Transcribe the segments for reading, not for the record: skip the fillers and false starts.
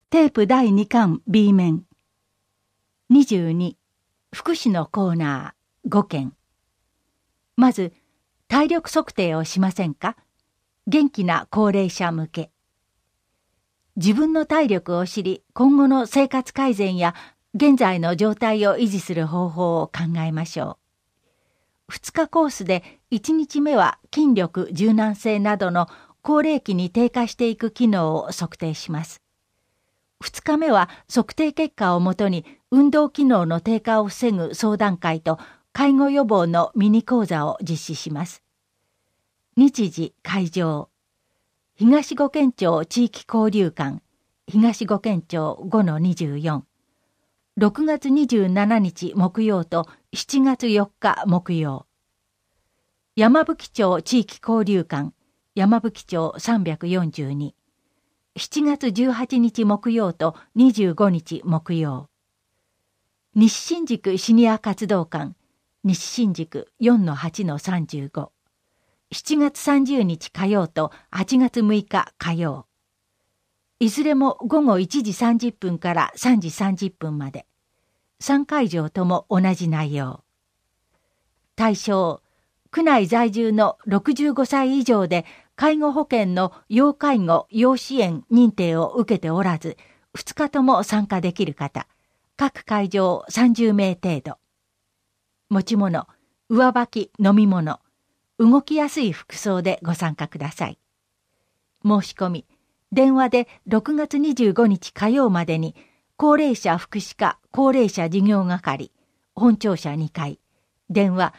テープ第2巻 B 面。22、福祉のコーナー5件。まず、体力測定をしませんか？元気な高齢者向け。自分の体力を知り、今後の生活改善や現在の状態を維持する方法を考えましょう。2日コースで1日目は筋力、柔軟性などの高齢期に低下していく機能を測定します。2日目は測定結果をもとに運動機能の低下を防ぐ相談会と介護予防のミニ講座を実施します。日時会場東五軒町地域交流館東五軒町 5-24 6月27日木曜と7月4日木曜山吹町地域交流館山吹町342 7月18日木曜と25日木曜西新宿シニア活動館西新宿 4-8-35 7月30日火曜と8月6日火曜いずれも午後1時30分から3時30分まで3会場とも同じ内容対象区内在住の65歳以上で介護保険の要介護・要支援認定を受けておらず、2日とも参加できる方、各会場30名程度。持ち物、上履き、飲み物、動きやすい服装でご参加ください。申し込み、電話で6月25日火曜までに、高齢者福祉課高齢者事業係、本庁舎2階、電話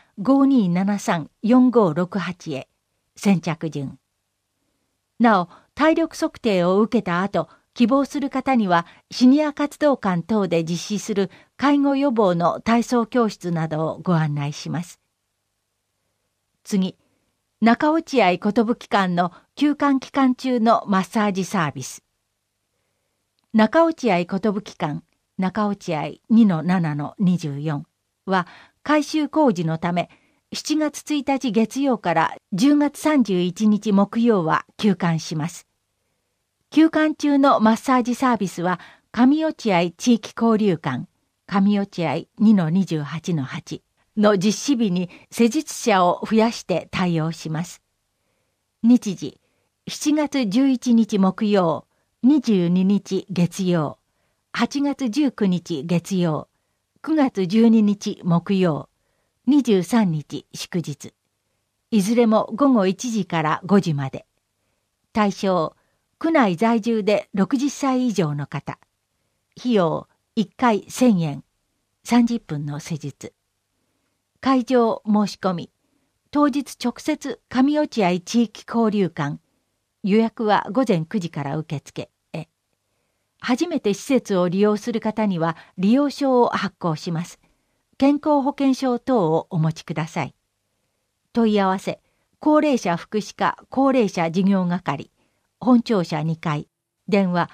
5273-4568 へ、先着順。なお、体力測定を受けた後、希望する方にはシニア活動館等で実施する介護予防の体操教室などをご案内します。次、中落合寿館の休館期間中のマッサージサービス。中落合寿館中落合 2-7-24 は改修工事のため、7月1日月曜から10月31日木曜は休館します。休館中のマッサージサービスは上落合地域交流館上落合 2-28-8 の実施日に施術者を増やして対応します。日時7月11日木曜22日月曜8月19日月曜9月12日木曜23日祝日いずれも午後1時から5時まで対象区内在住で60歳以上の方費用1回1000円30分の施術会場申し込み当日直接上落合地域交流館予約は午前9時から受付へ初めて施設を利用する方には利用証を発行します健康保険証等をお持ちください。問い合わせ、高齢者福祉課高齢者事業係、本庁舎2階、電話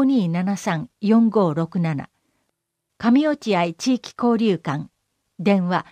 5273-4567、上落合地域交流館、電話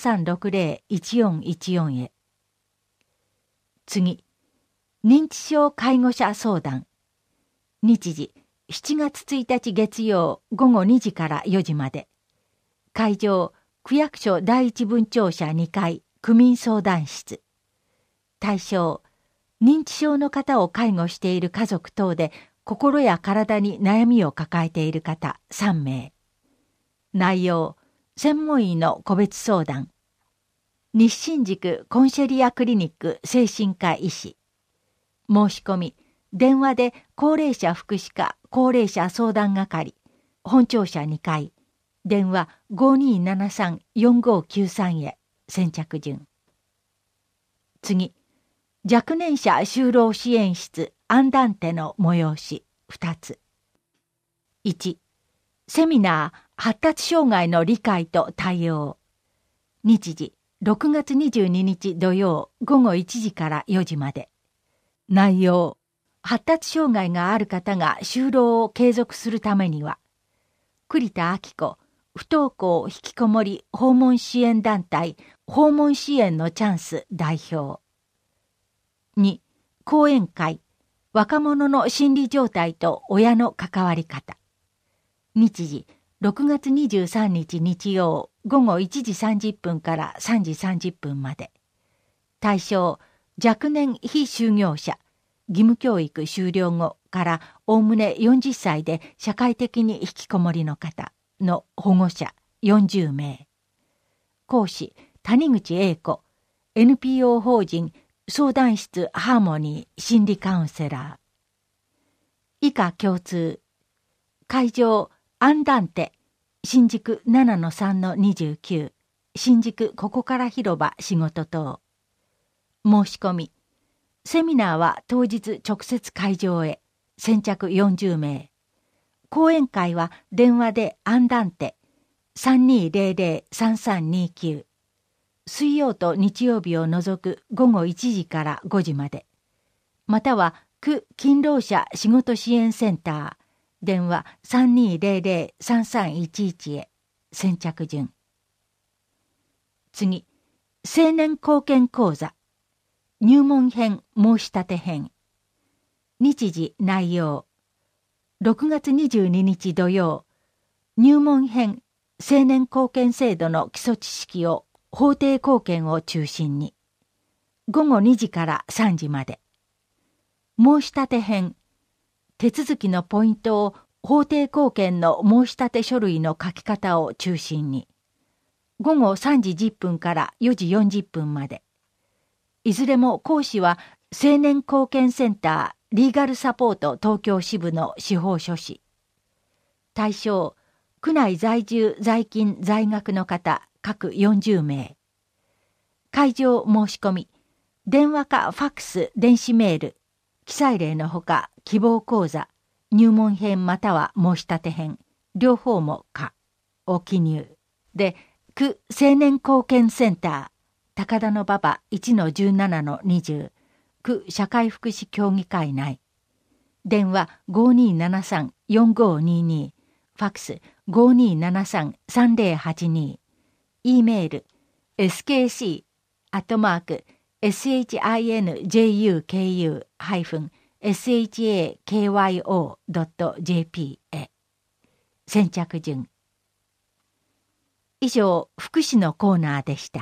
3360-1414 へ。次、認知症介護者相談。日時、7月1日月曜午後2時から4時まで。会場、区役所第一分庁舎2階区民相談室対象認知症の方を介護している家族等で心や体に悩みを抱えている方3名内容専門医の個別相談西新宿コンシェリアクリニック精神科医師申し込み電話で高齢者福祉課高齢者相談係本庁舎2階電話 5273-4593 へ先着順次若年者就労支援室アンダンテの催し2つ1セミナー発達障害の理解と対応日時6月22日土曜午後1時から4時まで内容発達障害がある方が就労を継続するためには栗田明子不登校引きこもり訪問支援団体訪問支援のチャンス代表2講演会若者の心理状態と親の関わり方。日時、6月23日日曜午後1時30分から3時30分まで。対象、若年非就業者、義務教育終了後からおおむね40歳で社会的に引きこもりの方の保護者40名。講師、谷口英子、NPO 法人相談室ハーモニー心理カウンセラー。以下共通。会場、アンダンテ、新宿 7-3-29、新宿ここから広場仕事等。申し込み。セミナーは当日直接会場へ、先着40名。講演会は電話でアンダンテ 3200-3329。水曜と日曜日を除く午後1時から5時まで。または区勤労者仕事支援センター、電話 3200-3311 へ、先着順。次、青年貢献講座。入門編申し立て編。日時内容。6月22日土曜。入門編青年貢献制度の基礎知識を法定貢献を中心に。午後2時から3時まで。申し立て編。手続きのポイントを法定貢献の申し立て書類の書き方を中心に。午後3時10分から4時40分まで。いずれも講師は青年貢献センターリーガルサポート東京支部の司法書士。対象、区内在住在勤在学の方各40名。会場申し込み。電話かファックス電子メール。記載例のほか希望講座、入門編または申し立て編、両方も可を記入。で、区青年貢献センター、高田馬場 1-17-20、区社会福祉協議会内。電話 5273-4522、ファックス 5273-3082、E メール skc@sinjuku-shakyo.jp へ。先着順。以上、福祉のコーナーでした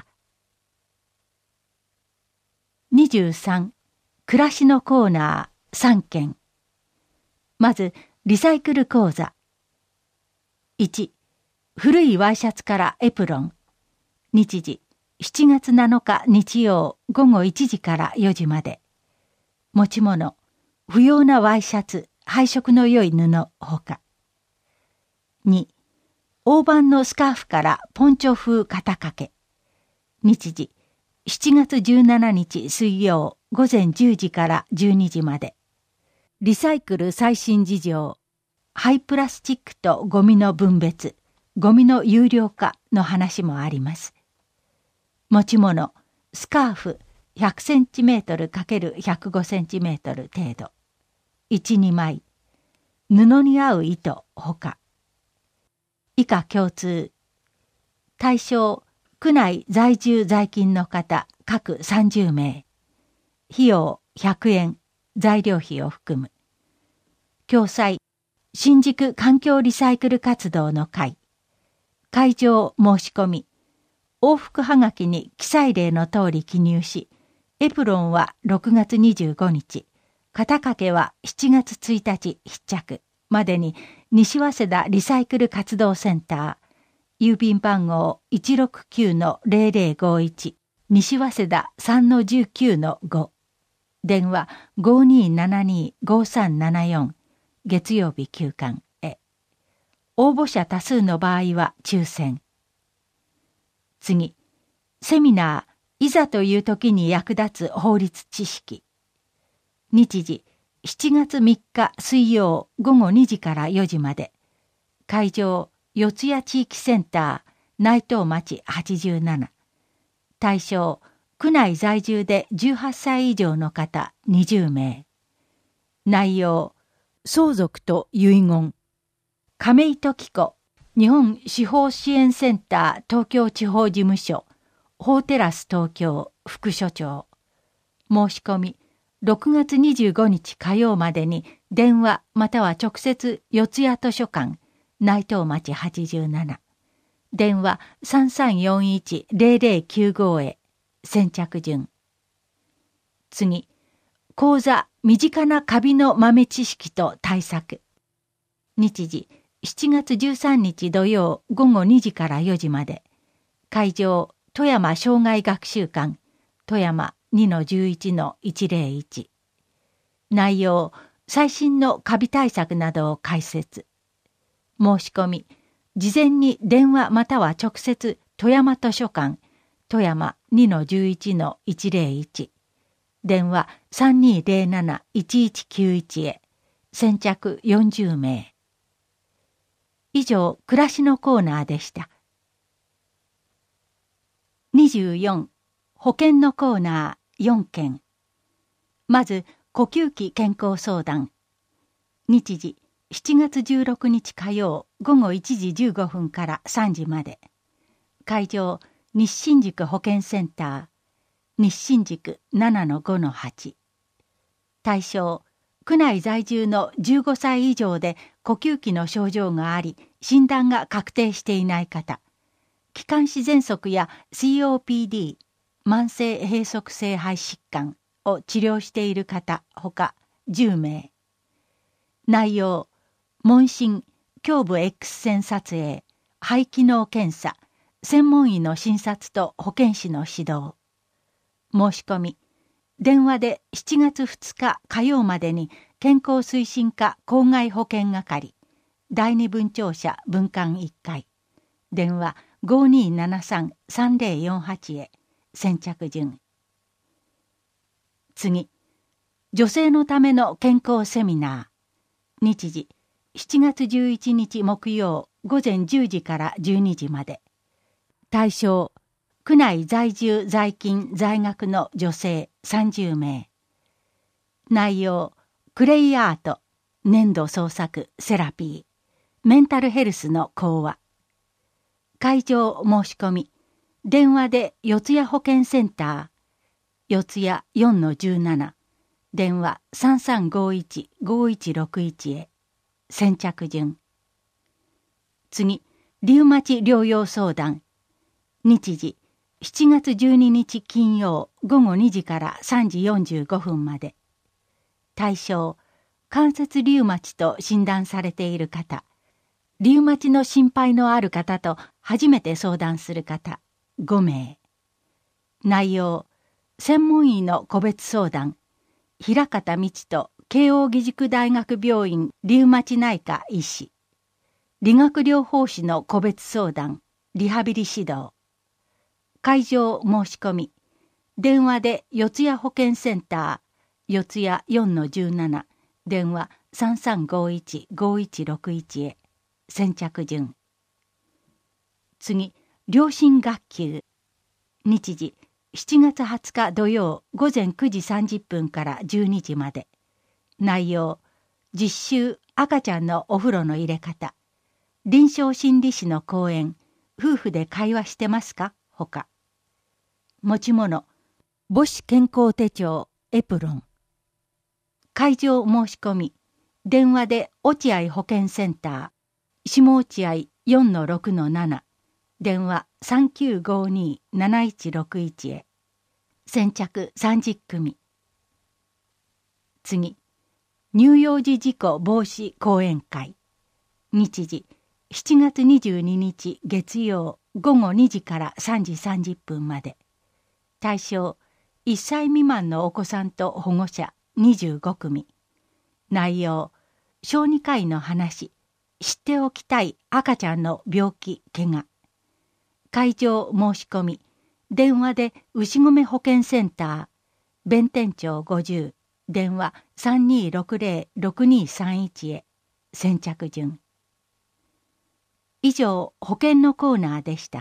。23、暮らしのコーナー3件。まず、リサイクル講座。1、古いワイシャツからエプロン。日時、7月7日日曜午後1時から4時まで。持ち物、不要なワイシャツ、配色の良い布ほか。2、大判のスカーフからポンチョ風肩掛け。日時、7月17日水曜午前10時から12時まで。リサイクル最新事情、廃プラスチックとゴミの分別、ゴミの有料化の話もあります。持ち物、スカーフ 100cm×105cm 程度。1、2枚。布に合う糸ほか。以下共通。対象、区内在住在勤の方各30名。費用100円、材料費を含む。共催、新宿環境リサイクル活動の会。会場申し込み。往復はがきに記載例の通り記入し、エプロンは6月25日、肩掛けは7月1日必着までに西早稲田リサイクル活動センター、郵便番号 169-0051、西早稲田 3-19-5、電話 5272-5374、月曜日休館へ。応募者多数の場合は抽選。次、セミナー、いざという時に役立つ法律知識。日時、7月3日水曜午後2時から4時まで。会場、四谷地域センター、内藤町87。対象、区内在住で18歳以上の方20名。内容、相続と遺言。亀井時子、日本司法支援センター東京地方事務所、法テラス東京副所長。申し込み、 6月25日火曜までに電話または直接四谷図書館内藤町87電話 3341-0095 へ先着順。次、講座身近なカビの豆知識と対策。日時7月13日土曜午後2時から4時まで。会場富山障害学習館富山 2-11-101。内容最新のカビ対策などを解説。申し込み事前に電話または直接富山図書館富山 2-11-101 電話 3207-1191 へ先着40名。以上、暮らしのコーナーでした。24、保険のコーナー4件。まず、呼吸器健康相談。日時、7月16日火曜午後1時15分から3時まで。会場、西新宿保健センター。西新宿 7-5-8。対象、区内在住の15歳以上で呼吸器の症状があり、診断が確定していない方。気管支喘息や COPD、慢性閉塞性肺疾患を治療している方ほか10名。内容、問診、胸部 X 線撮影、肺機能検査、専門医の診察と保健師の指導。申し込み、電話で7月2日火曜までに健康推進課公害保険係、第二分庁舎分館1階、電話 5273-3048 へ先着順。次、女性のための健康セミナー。日時、7月11日木曜午前10時から12時まで。対象、区内在住在勤在学の女性30名。内容、クレイアート、粘土創作セラピー、メンタルヘルスの講話。会場申し込み、電話で四谷保健センター、四谷 4-17、電話 3351-5161 へ、先着順。次、リウマチ療養相談。日時、7月12日金曜午後2時から3時45分まで。対象、関節リウマチと診断されている方、リウマチの心配のある方と初めて相談する方、5名。内容、専門医の個別相談、平方道人慶應義塾大学病院リウマチ内科医師、理学療法士の個別相談、リハビリ指導。会場申し込み、電話で四谷保健センター、四谷 4-17、電話 3351-5161 へ、先着順。次、良心学級。日時、7月20日土曜午前9時30分から12時まで。内容、実習赤ちゃんのお風呂の入れ方、臨床心理士の講演、夫婦で会話してますかほか。持ち物、母子健康手帳エプロン。会場申し込み、電話で落合保健センター、下落合 4-6-7、電話 3952-7161 へ、先着30組。次、乳幼児事故防止講演会。日時、7月22日月曜午後2時から3時30分まで。対象、1歳未満のお子さんと保護者25組。内容、小児科医の話、知っておきたい赤ちゃんの病気・怪我。会場申し込み、電話で牛込保健センター、弁天町50、電話 3260-6231 へ、先着順。以上、保険のコーナーでした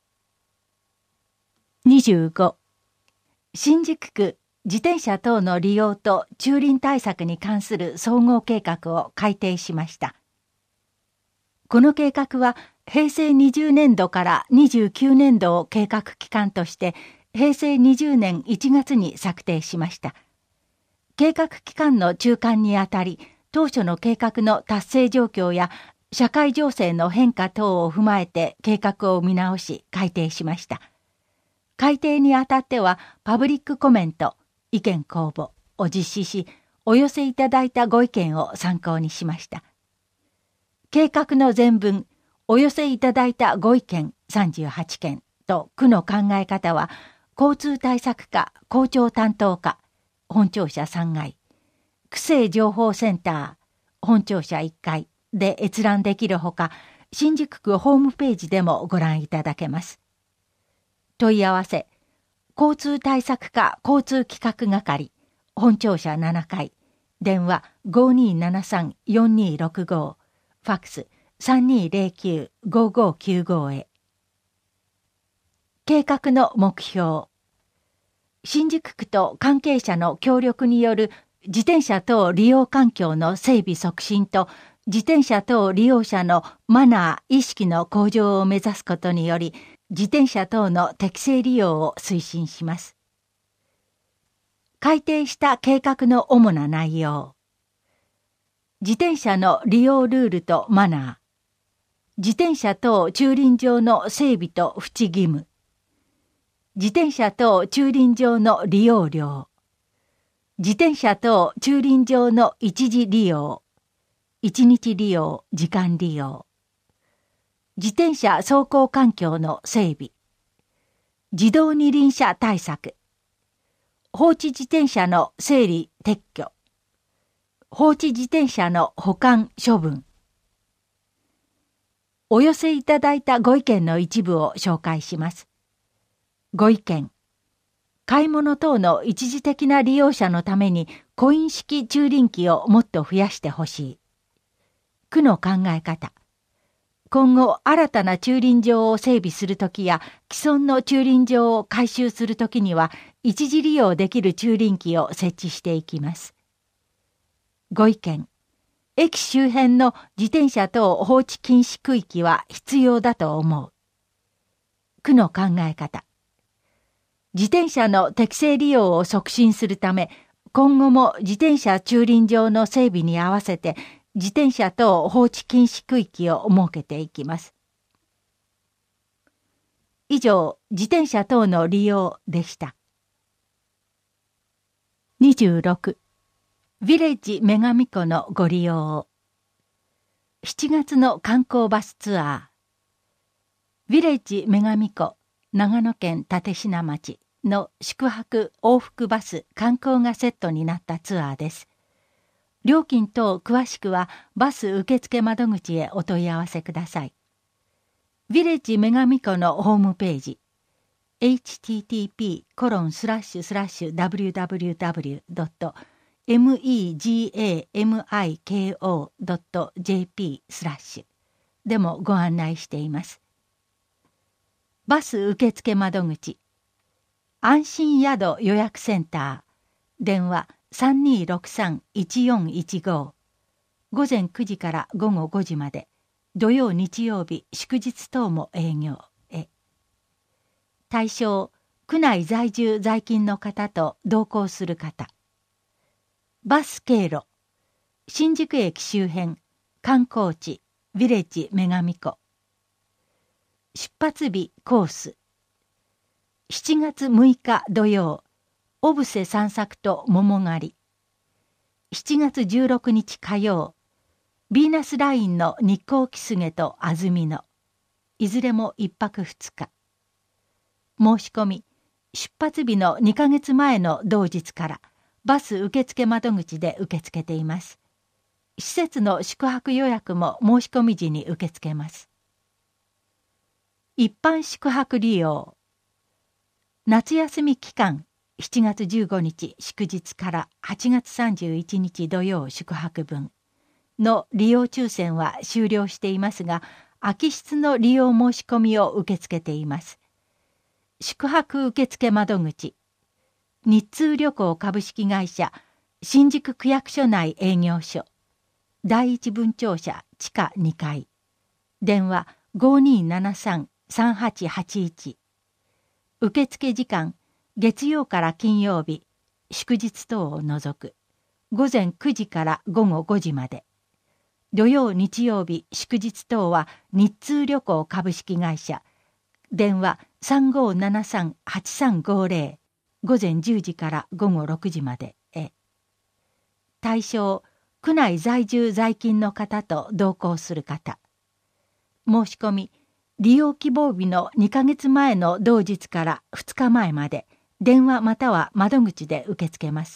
。25、新宿区自転車等の利用と駐輪対策に関する総合計画を改定しました。この計画は平成20年度から29年度を計画期間として平成20年1月に策定しました。 計画期間の中間にあたり、当初の計画の達成状況や社会情勢の変化等を踏まえて計画を見直し改定しました。改定にあたってはパブリックコメント、意見公募を実施し、お寄せいただいたご意見を参考にしました。計画の全文、お寄せいただいたご意見38件と区の考え方は、交通対策課校長担当課、本庁舎3階、区政情報センター、本庁舎1階で閲覧できるほか、新宿区ホームページでもご覧いただけます。問い合わせ、交通対策課交通企画係、本庁舎7階、電話 5273-4265、ファックス 3209-5595 へ。計画の目標。新宿区と関係者の協力による自転車等利用環境の整備促進と自転車等利用者のマナー・意識の向上を目指すことにより、自転車等の適正利用を推進します。改定した計画の主な内容。自転車の利用ルールとマナー。自転車等駐輪場の整備と扶持義務。自転車等駐輪場の利用料。自転車等駐輪場の一時利用。一日利用、時間利用。自転車走行環境の整備。自動二輪車対策。放置自転車の整理撤去。放置自転車の保管処分。お寄せいただいたご意見の一部を紹介します。ご意見。買い物等の一時的な利用者のためにコイン式駐輪機をもっと増やしてほしい。区の考え方。今後新たな駐輪場を整備するときや既存の駐輪場を改修するときには一時利用できる駐輪機を設置していきます。ご意見。駅周辺の自転車等放置禁止区域は必要だと思う。区の考え方。自転車の適正利用を促進するため、今後も自転車駐輪場の整備に合わせて自転車等放置禁止区域を設けていきます。以上、自転車等の利用でした。26、ヴィレッジ女神湖のご利用。7月の観光バスツアー。ヴィレッジ女神湖、長野県立科町の宿泊往復バス観光がセットになったツアーです。料金等詳しくはバス受付窓口へお問い合わせください。ヴィレッジ女神湖のホームページ http://www.megamiko.jp/ でもご案内しています。バス受付窓口。安心宿予約センター。電話3263-1415。午前9時から午後5時まで。土曜日曜日祝日等も営業へ。対象、区内在住在勤の方と同行する方。バス経路。新宿駅周辺、観光地、ヴィレッジ女神湖。出発日コース。7月6日土曜、小布施散策と桃狩り。7月16日火曜、ヴィーナスラインの日光キスゲと安曇野。いずれも1泊2日。申し込み、出発日の2ヶ月前の同日からバス受付窓口で受け付けています。施設の宿泊予約も申し込み時に受け付けます。一般宿泊利用。夏休み期間7月15日祝日から8月31日土曜宿泊分の利用抽選は終了していますが、空き室の利用申し込みを受け付けています。宿泊受付窓口。日通旅行株式会社新宿区役所内営業所。第一分庁舎地下2階。電話5273-3881。受付時間月曜から金曜日、祝日等を除く。 午前9時から午後5時まで。土曜日曜日祝日等は日通旅行株式会社、電話3573-8350、午前10時から午後6時までへ。対象、区内在住在勤の方と同行する方。申し込み、利用希望日の2ヶ月前の同日から2日前まで、電話または窓口で受け付けます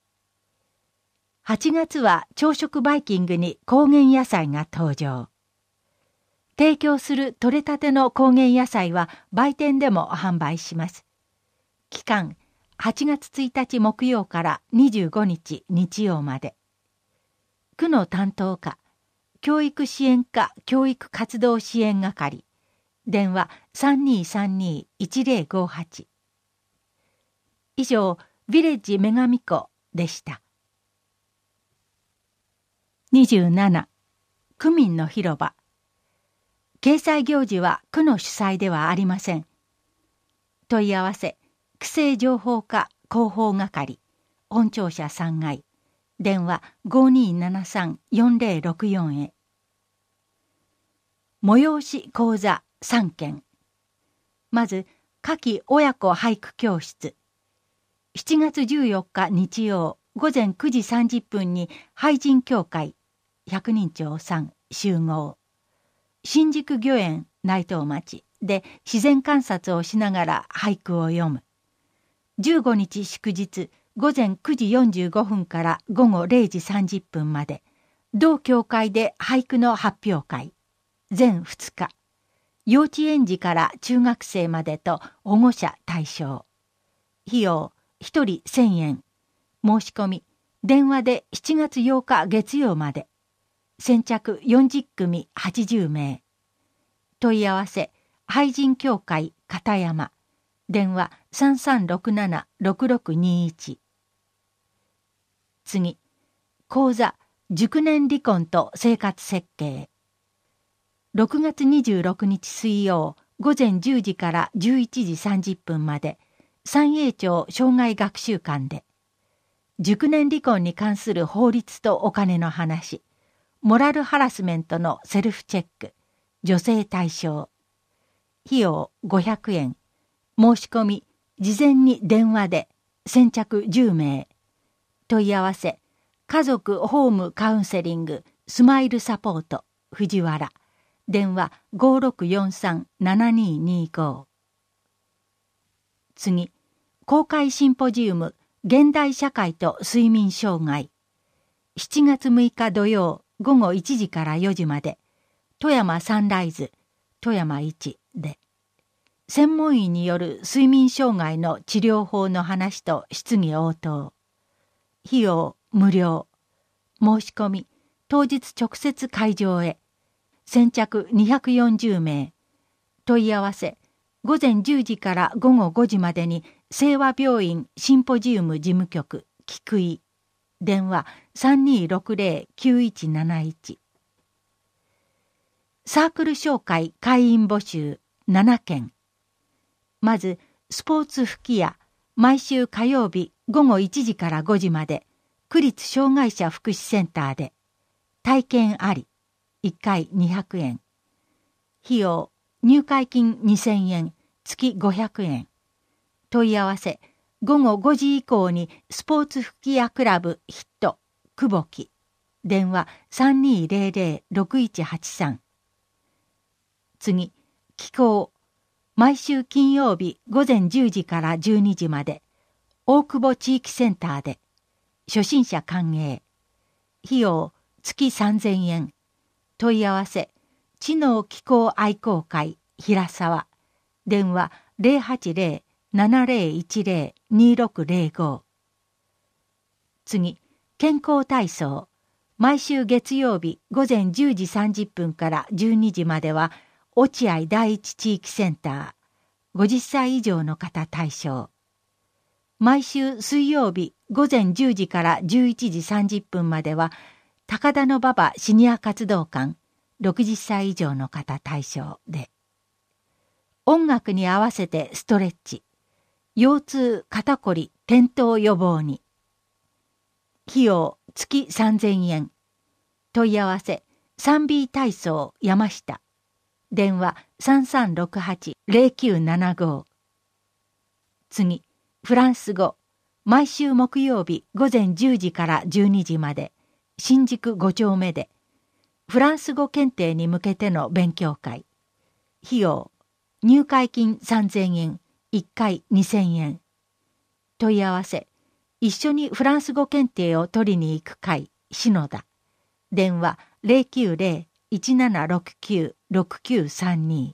。8月は朝食バイキングに高原野菜が登場。提供する取れたての高原野菜は売店でも販売します。期間、8月1日木曜から25日日曜まで。区の担当課、教育支援課教育活動支援係、電話3232-1058。以上、ヴィレッジ女神湖でした。27、区民の広場。掲載行事は区の主催ではありません。問い合わせ、区政情報課広報係、本庁舎3階、電話5273-4064へ。催し講座3件。まず、夏季親子俳句教室。7月14日日曜午前9時30分に俳人協会百人町3集合。新宿御苑内藤町で自然観察をしながら俳句を読む。15日祝日午前9時45分から午後0時30分まで、同協会で俳句の発表会。全2日。幼稚園児から中学生までと保護者対象。費用1人1000円。申し込み、電話で7月8日月曜まで。先着40組80名。問い合わせ、俳人協会片山。電話3367-6621。次、講座、熟年離婚と生活設計。6月26日水曜午前10時から11時30分まで、三栄町生涯学習館で、熟年離婚に関する法律とお金の話、モラルハラスメントのセルフチェック、女性対象。費用500円。申し込み、事前に電話で、先着10名。問い合わせ、家族ホームカウンセリング、スマイルサポート、藤原。電話5643-7225。次、公開シンポジウム、現代社会と睡眠障害。7月6日土曜午後1時から4時まで、富山サンライズ、富山1で、専門医による睡眠障害の治療法の話と質疑応答。費用無料。申し込み、当日直接会場へ。先着240名。問い合わせ、午前10時から午後5時までに清和病院シンポジウム事務局菊井。電話3260-9171。サークル紹介会員募集7件。まず、スポーツ吹き矢、毎週火曜日午後1時から5時まで、区立障害者福祉センターで、体験あり、1回200円。費用、入会金2000円、月500円。問い合わせ、午後5時以降にスポーツ吹き矢クラブヒット、久保木。電話3200-6183。次、気候。毎週金曜日午前10時から12時まで、大久保地域センターで、初心者歓迎。費用、月3000円。問い合わせ、知能気候愛好会、平沢。電話080-7010-2605。次、健康体操。毎週月曜日午前10時30分から12時までは、落合第一地域センター。50歳以上の方対象。毎週水曜日午前10時から11時30分までは、高田馬場シニア活動館。60歳以上の方対象で。音楽に合わせてストレッチ。腰痛、肩こり、転倒予防に。費用月3000円。問い合わせ 3B 体操山下。電話 3368-0975。次、フランス語。毎週木曜日午前10時から12時まで、新宿5丁目で、フランス語検定に向けての勉強会。費用、入会金3000円、1回2000円。問い合わせ、一緒にフランス語検定を取りに行く会、篠田。電話 090-1769-6932。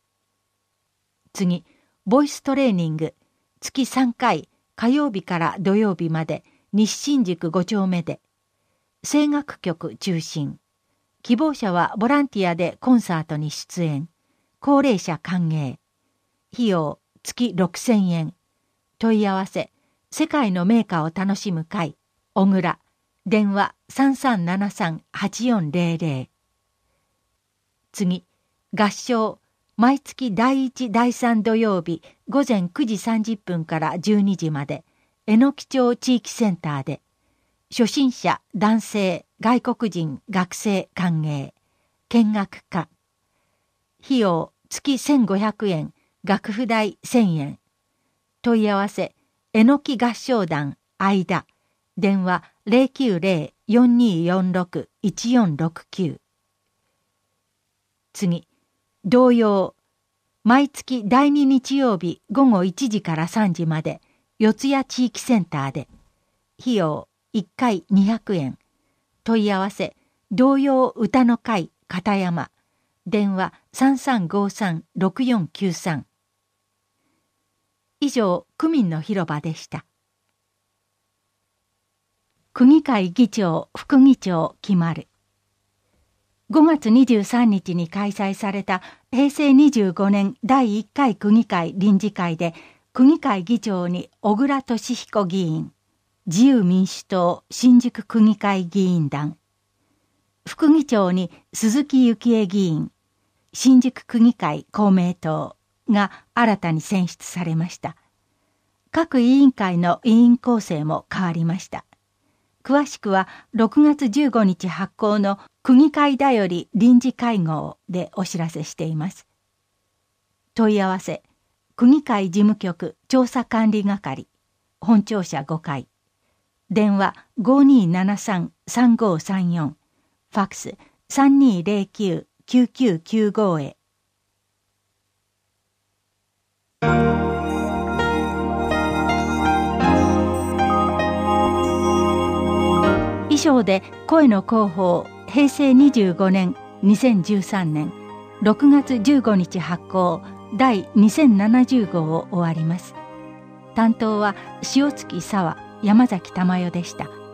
次、ボイストレーニング、月3回、火曜日から土曜日まで西新宿5丁目で、声楽局中心。希望者はボランティアでコンサートに出演。高齢者歓迎。費用月6000円。問い合わせ、世界の名歌を楽しむ会、小倉。電話 3373-8400。次、合唱。毎月第1、第3土曜日午前9時30分から12時まで、榎木町地域センターで、初心者、男性、外国人、学生歓迎、見学家。費用月1500円、楽譜代1000円。問い合わせ、榎木合唱団、間。電話 090-4246-1469。次、童謡。毎月第2日曜日午後1時から3時まで、四谷地域センターで。費用1回200円。問い合わせ、童謡歌の会、片山。電話 3353-6493。以上、区民の広場でした。区議会議長、副議長決まる。5月23日に開催された平成25年第1回区議会臨時会で、区議会議長に小倉俊彦議員、自由民主党新宿区議会議員団、副議長に鈴木幸恵議員、新宿区議会公明党が新たに選出されました。各委員会の委員構成も変わりました。詳しくは6月15日発行の区議会だより臨時会合でお知らせしています。問い合わせ、区議会事務局調査管理係、本庁舎5階。電話 5273-3534。ファックス 3209-9995 へ。以上で声の広報平成25年2013年6月15日発行第2070号を終わります。担当は塩月沙和、山崎珠代でした。